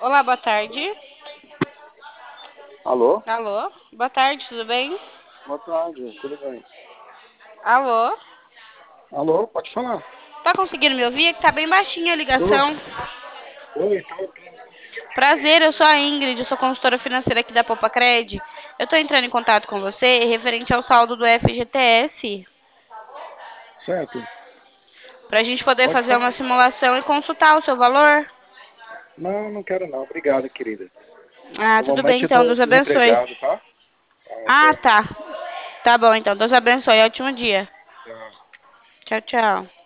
Olá, boa tarde. Alô? Alô? Boa tarde, tudo bem? Boa tarde, tudo bem? Alô? Alô, pode falar. Tá conseguindo me ouvir? Que tá bem baixinha a Tô. ligação. Oi, tô conseguindo te ouvir. Prazer, eu sou a Ingrid, eu sou consultora financeira aqui da Popacred. Eu tô entrando em contato com você referente ao saldo do FGTS, Certo, pra gente poder pode fazer uma falar. simulação e consultar o seu valor. Não, não quero não. Obrigado, querida. Ah, No tudo bem momento eu então, tô Deus abençoe. desempregado, tá? Ah, Até. tá. Tá bom então, Deus abençoe, ótimo dia. Tchau. Tchau, tchau.